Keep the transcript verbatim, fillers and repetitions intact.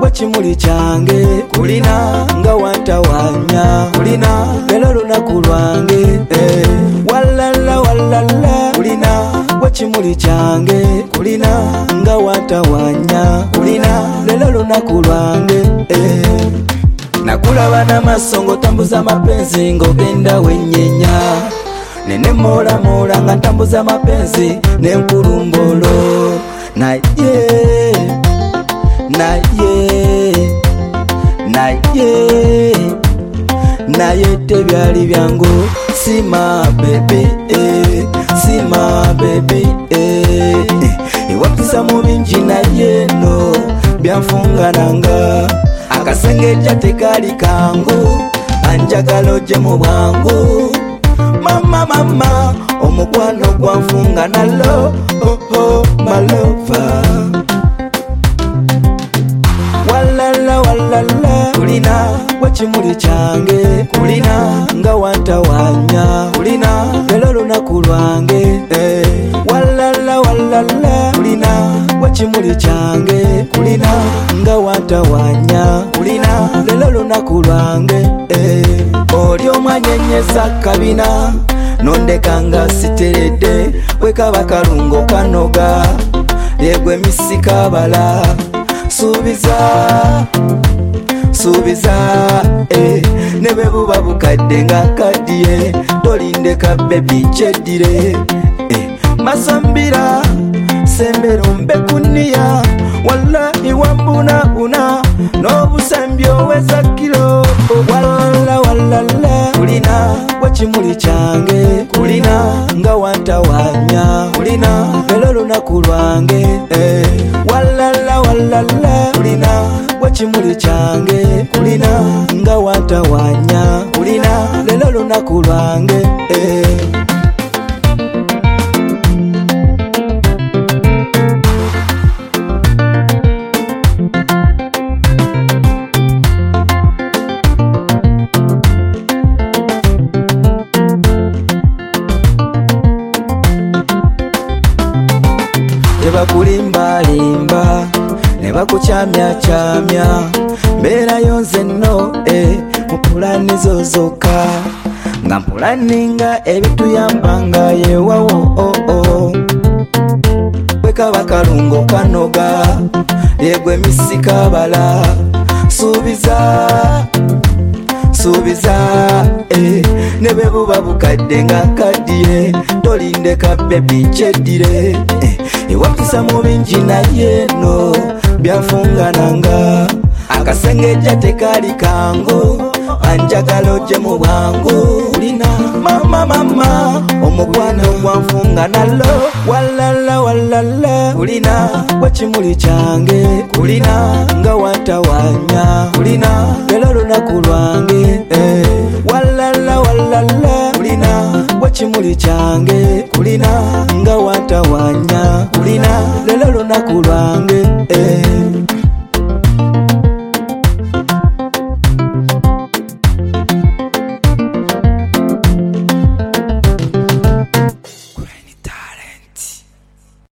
wekimuli kyange kulina nga wantawanya kulina lero lunaku lwange eh. Walala walala kulina wekimuli kyange kulina nga wantawanya kulina lero lunaku lwange eh. Nakulaba n'amaaso ng'otambuza amapenzi ng'ogenda wenyenya nene mola mola nga ntambuza amapenzi n'enkulumbolo naye naye naye naye tebyali byangu sima baby eh, sima baby eh. Iwapisa mu bingi naye no byanfungananga akasengejja tekali kangu anjagala ojje mu bwangu mama mama omukwano gwanfunga nalo oh oh my lover. Walala walala kulina wekimuli kyange kulina nga wantawanya kulina lero lunaku lwange eh. Walala walala kulina wekimuli kyange kulina nga wantawanya kulina lero lunaku lwange eh. Oli omwanyenyeza kabina nondekanga siteredde wekaba kalungo kanoga yegwe misika bala subiza subiza eh. Nebe buba bukadde nga kadiye tolindeka bebi kyeddire eh. Masambira sembero mbe kunia wallahi wambuna una n'obusembyo weza kilo walala walala kulina wekimuli kyange kulina nga wantawanya kulina lero lunaku lwange eh. Walala walala kulina wekimuli kyange kulina nga wantawanya kulina lero lunaku lwange eh. Tebakulimba limba nebakukyamya kyamya mbeerayo nze nno eh, mu pulani zo zokka nga mpulaninga ebituyambanga yewawo oh oh. Wekaba kalungo kanoga yegwe misika bala subiza subiza eh. Nebe buba bukadde nga kadiye tolindeka bebi kyeddire eh. Iwapisa mu bingi naye no byanfungananga akasengejja tekali kangu anjagala ojje mu bwangu kulina mama mama omukwano gwanfunga nalo walala walala kulina wekimuli kyange kulina nga wantawanya kulina lero lunaku lwange eh. Walala walala kulina wekimuli kyange kulina nga wantawanya kulina lero lunaku lwange